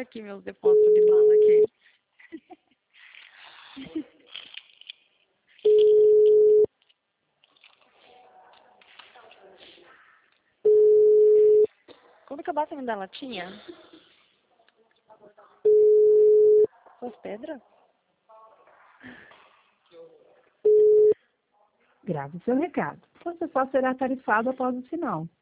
Olha aqui meus depósitos de bala aqui. Como que eu bato da latinha? Suas pedras? Grave seu recado. O processal será tarifado após o sinal.